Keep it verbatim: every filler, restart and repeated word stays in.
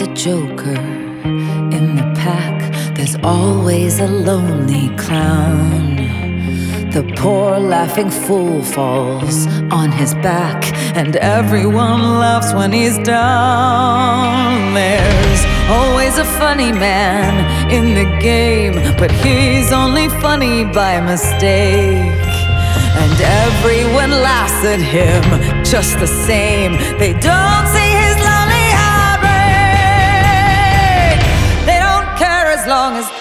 a joker in the pack, there's always a lonely clown. The poor laughing fool falls on his back, and everyone laughs when he's down. There's always a funny man in the game, but he's only funny by mistake. And everyone laughs at him just the same. They don't see his lonely heartbreak. They don't care as long as